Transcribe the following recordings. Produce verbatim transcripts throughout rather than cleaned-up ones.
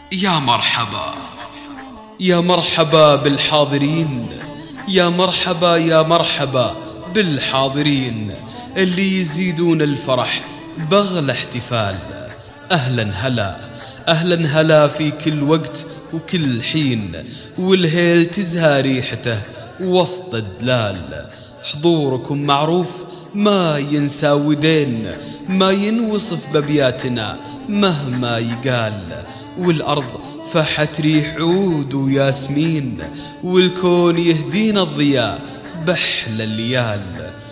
يا مرحبا يا مرحبا بالحاضرين، يا مرحبا يا مرحبا بالحاضرين اللي يزيدون الفرح بغل احتفال. أهلا هلا أهلا هلا في كل وقت وكل حين، والهيل تزهى ريحته وسط الدلال. حضوركم معروف ما ينسى ودين، ما ينوصف ببياتنا مهما يقال. والأرض فحت ريح عود وياسمين، والكون يهدينا الضياء بحل الليال.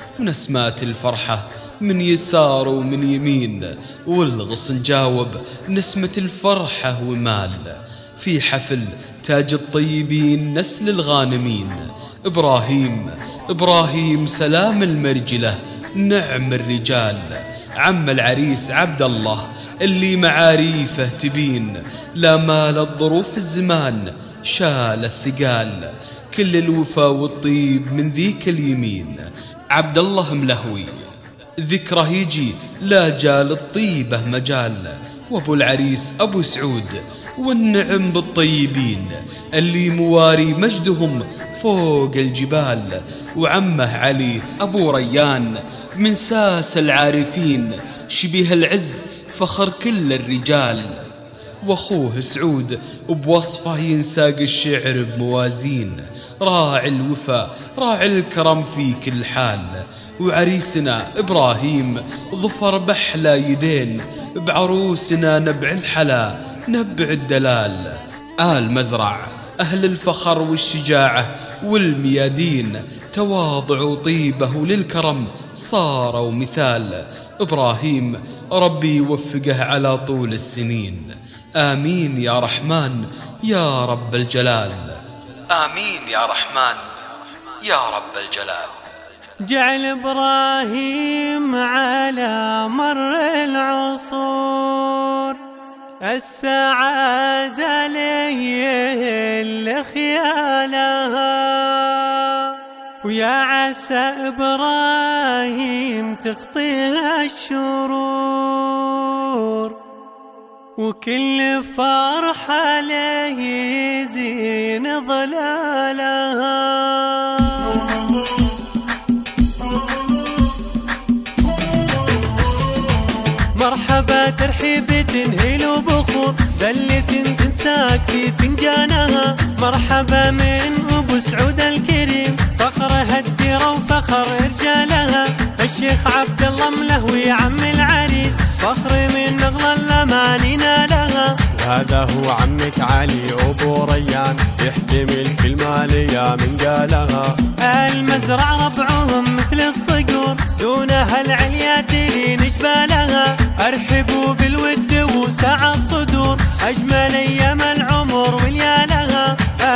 ونسمات الفرحة من يسار ومن يمين، والغصن جاوب نسمة الفرحة ومال. في حفل تاج الطيبين نسل الغانمين، إبراهيم إبراهيم سلام المرجلة نعم الرجال. عم العريس عبد الله اللي معاريفه تبين، لا مال الظروف الزمان شال الثقال. كل الوفا والطيب من ذيك اليمين، عبد الله ملهوي ذكره يجي لا جال الطيبة مجال. وابو العريس ابو سعود والنعم بالطيبين اللي مواري مجدهم فوق الجبال. وعمه علي ابو ريان من ساس العارفين، شبيه العز فخر كل الرجال. واخوه سعود بوصفه ينساق الشعر بموازين، راعي الوفا راعي الكرم في كل حال. وعريسنا إبراهيم ظفر بحلى يدين، بعروسنا نبع الحلا نبع الدلال. آل مزرع أهل الفخر والشجاعة والميادين، تواضع وطيبه للكرم صاروا مثال. إبراهيم ربي يوفقه على طول السنين، آمين يا رحمن يا رب الجلال. آمين يا رحمن يا رب الجلال. جعل إبراهيم على مر العصور السعادة ليه اللي خيالها، ويا عسى إبراهيم تخطيها الشرور، وكل فرحة ليه يزين ظلالها. مرحبا ترحيب تنهيل وبخور، دلة تنساك في فنجانها. مرحبا من أبو سعود الكريم، فخرها الديرة وفخر رجالها. الشيخ عبد الله ملهوي عم العريس، فخر من نغلى الأماني نالها. هذا هو عمك علي أبو ريان، يحتمل كل مالية من قالها. المزرع ربعهم مثل الصقور، دونها العليا تلين جبالها. أرحبوا بالود وسع الصدور، أجمل أيام العمر وليالها.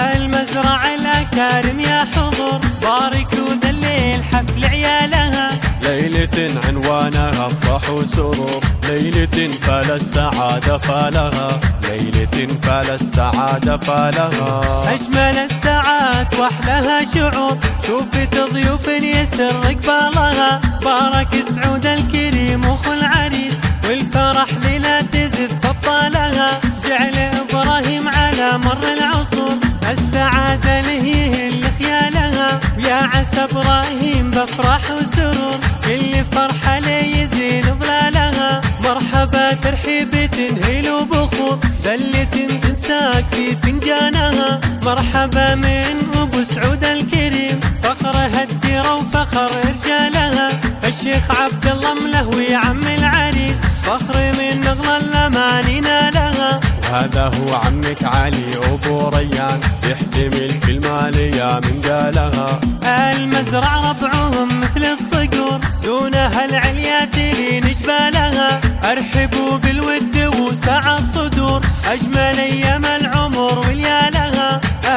المزرع الأكارم يا حضور، باركوا ذا الليل حفل عيالها. ليلة عنوانها افراح وسرور، ليلة فال السعادة فالها، ليلة فال السعادة فالها. أجمل الساعات وأحلاها شعور، شوفت ضيوف يسر قبالها. بارك سعود الكريم وخو العريس، والفرح ليلة تزف أبطالها. جعل إبراهيم على مر العصور السعادة لهيه اللي خيالها. ويا عسى إبراهيم بفرح وسرور، كل فرحة ليزين ظلالها. مرحبا ترحيب تنهيل وبخور، دلة تنساك في فنجانها. مرحبا من أبو سعود الكريم، فخرها الديرة وفخر رجالها. الشيخ عبد الله ملهوي عم العريس، فخر من نغلى الأماني نالها. وهذا هو عمك علي أبو ريان، يحتمل كل مالية من قالها. المزرع ربعهم مثل الصقور، دونها العليا تلين جبالها. أرحبوا بالود وسع الصدور، أجمل أيام العمر وليالها.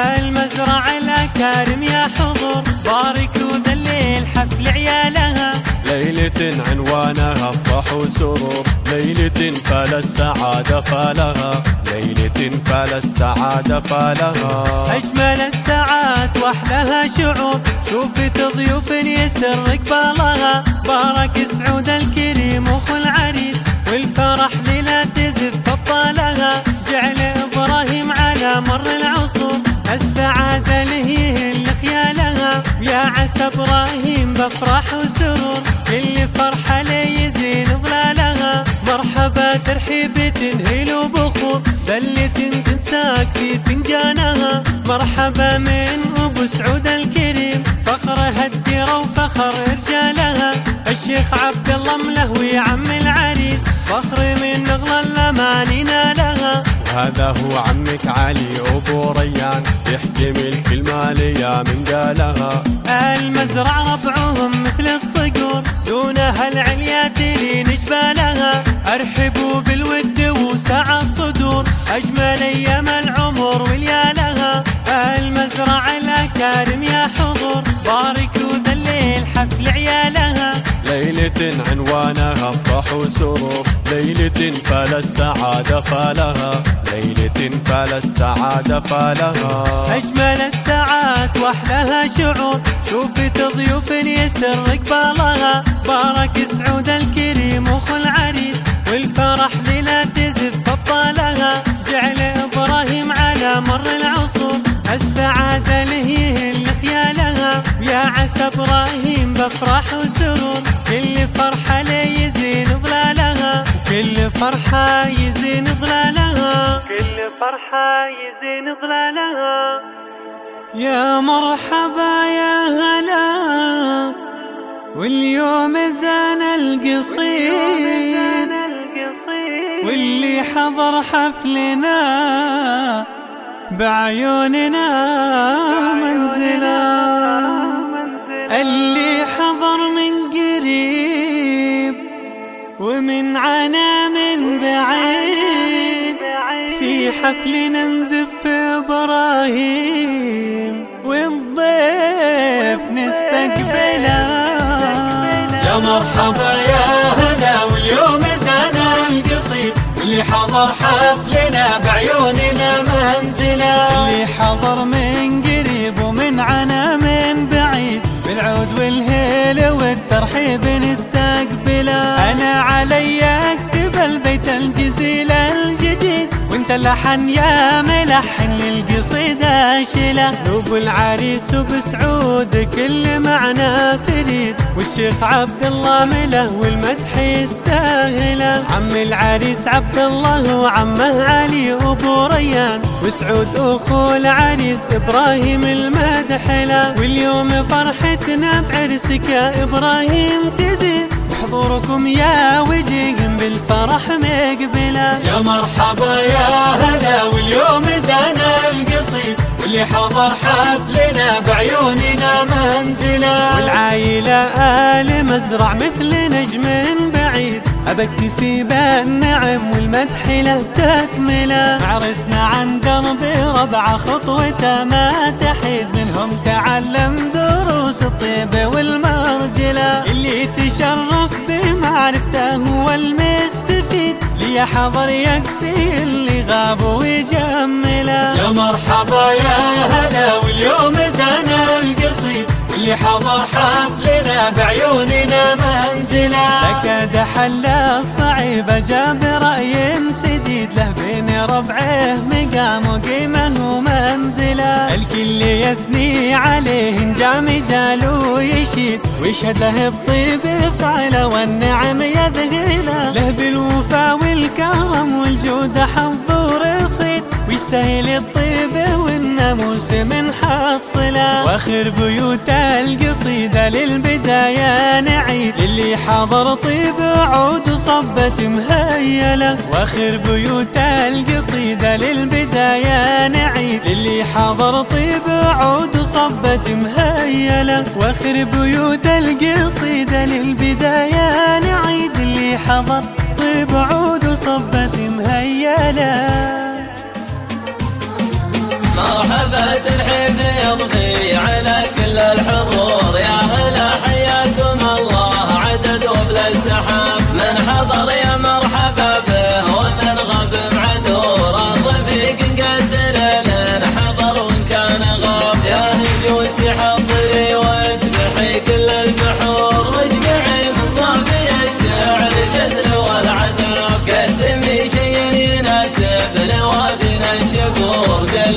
المزرع الأكارم يا حضور، باركوا ذا الليل حفل عيالها. ليلة عنوانها افراح وسرور، ليلة فال السعادة فالها، ليلة فال السعادة فالها. أجمل الساعات وأحلاها شعور، شوفت ضيوف يسر قبالها. بارك سعود الكريم وخو العريس، والفرح ليلة تزف أبطالها. جعل إبراهيم على مر العصور، السعادة لهي اللي خيالها، يا عسى إبراهيم بفرح وسرور، كل فرحة لي يزين ظلالها، مرحبا ترحيب تنهيل وبخور، دلة تنساك في فنجانها، مرحبا من أبو سعود الكريم، فخرها الديرة وفخر رجالها، الشيخ عبد الله ملهوي عم العريس، فخر من نغلى الأماني نالها. وهذا هو عمك علي أبو ريان، يحكي الكلمة ليا من قالها، المزرع ربعهم مثل الصقور، دونها العليا تلين جبالها، ارحبوا بالود وسع الصدور، اجمل ايام العمر وليالها، المزرع الاكارم يا حضور، باركوا ذا الليل حفل عيالها، ليلة عنوانها افراح وسرور، ليلة فال السعادة فالها، ليلة فال السعادة فالها، أجمل الساعات وأحلاها شعور، شوفت ضيوف يسر قبالها، بارك سعود الكريم أخو العريس، والفرح ليلة تزف أبطالها، جعل إبراهيم على مر العصور، السعادة لهي اللي خيالها، يا عسى إبراهيم بفرح وسرور، كل فرحة لي يزين ظلالها، كل فرحة يزين ظلالها، كل فرحة يزين ظلالها. يا مرحبا يا هلا واليوم زان القصيد، واللي حضر حفلنا بعيوننا منزلا، اللي حضر من قريب ومن عنا من بعيد، في حفلنا نزف إبراهيم والضيف نستقبله. يا مرحبا يا هلا واليوم زان القصيد، اللي حضر حفلنا بعيوننا منزلا، اللي حضر من قريب ومن عنا من بعيد، بالعود والهيل والترحيب نستقبله، أنا علي أكتب البيت الجزيل الجديد، وانت اللحن يا ملحن للقصيدة شيله، نوب العريس وبسعود كل معنى فريد، والشيخ عبد الله مله والمدح يستاهله، عم العريس عبد الله وعمه علي أبو ريان، وسعود أخو العريس إبراهيم المدح له، واليوم فرحتنا بعرسك يا إبراهيم تزيد، بحضوركم يا وجيهم بالفرح مقبله. يا مرحبا يا هلا واليوم زان القصيد، واللي حضر حفلنا بعيوننا منزلا، والعايلة آل مزرع مثل نجم بعيد، أبكي في بالنعم والمدح له تكمله، عرسنا عن دربي ربع خطوته ما تحيد، منهم تعلم دروس الطيب والمرجله، اللي تشرف بمعرفته هو المستفيد، لي حضر يكفي اللي غاب ويجمله. يا مرحبا يا هلا واليوم زان القصيد، اللي حضر حفلنا بعيوننا منزلا، لقد حل الصعيب جاب رأي سديد، له بين ربعه مقام وقيمه ومنزله، الكل يثني عليه جام جاله يشيد، ويشهد له بطيب فعله والنعم يذهله، له بالوفا والكرم والجود حظ ورصيد، ويستاهل الطيب والناموس من حصله، واخر بيوت القصيدة للبداية نعيد، للي حضر طيب عود وصبت مهيلة، واخر بيوت القصيدة للبداية نعيد، للي حضر طيب عود وصبت مهيلة، واخر بيوت القصيدة للبداية نعيد، اللي حضر طيب عود وصبت مهيلة. مرحبا ترحيب يضفي على كل الحضور، يا هلا حياكم الله عدد وبل السحاب، من حضر يا مرحبا به ومن غاب معذور، الرفيق نقدر لن حضر وان كان غاب، يا هجوسي حضري واسبحي كل البحور، واجمعي من صافي الشعر الجزل والعذاب، قدمي شيء يناسب لوافينا الشبور،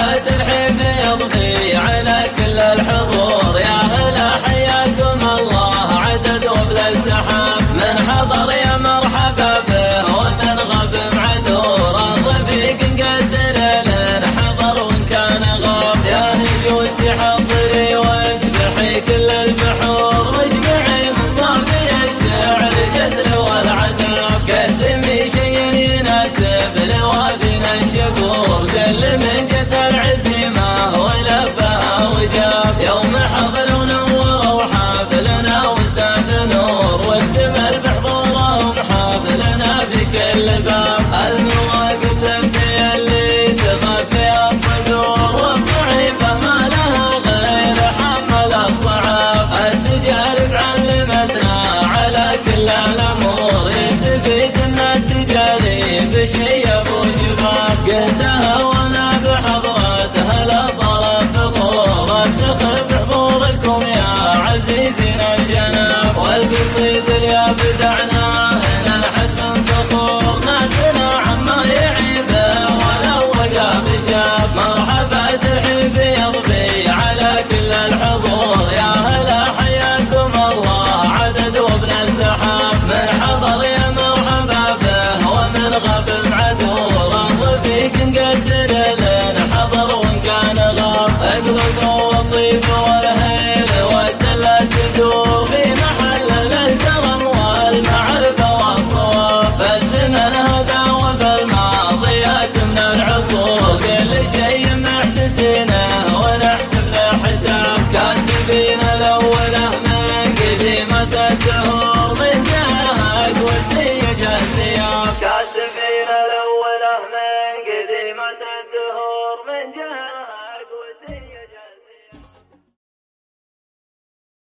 مرحبا ترحيب يضفي على كل الحضور، يا هلا حياكم الله عدد وبل السحاب، من حضر يا مرحبا به ومن غب معذور، الرفيق نقدر لن حضر وان كان غاب، يا هجوسي حضري واسبحي كل البحور، واجمعي من صافي الشعر جزر والعذاب، قدمي شيء يناسب لوافينا الشبور، كل من جت العزيمة ولبها وجاب، يوم حضر ونور وحافلنا وازداد نور، واكتمل بحضورهم حافلنا في كل باب، المواقف تبدي اللي تخفي الصدور، والصعيبة ما لها غير حمل الصعاب، التجارب علمتنا على كل الأمور، يستفيد من التجارب شي أبو شباب، قلتها وانا بحضرتها للطرف فخور، افتخر بحضوركم يا عزيزين الجناب، والقصيد اللي بدعناه ننحت من صخور، ناسنا عما يعيبه ولو وقع بشاب، مرحبا ترحيب يضفي على كل الحضور، يا هلا حياكم الله عدد وابن السحاب، من حضر يا مرحبا به ومن غب معذور، الرفيق نقدر لن حضر وان كان غاب، اقلق والطيب والهيل والدلة تدور، في محل الكرم والمعرفة والصواب، فالزمن هذا وفي الماضيات من العصور، كل شيء محتسينه ونحسب له حساب، كاسبين الاوله من قديمة الدهور، من جهك وتيج الثياب.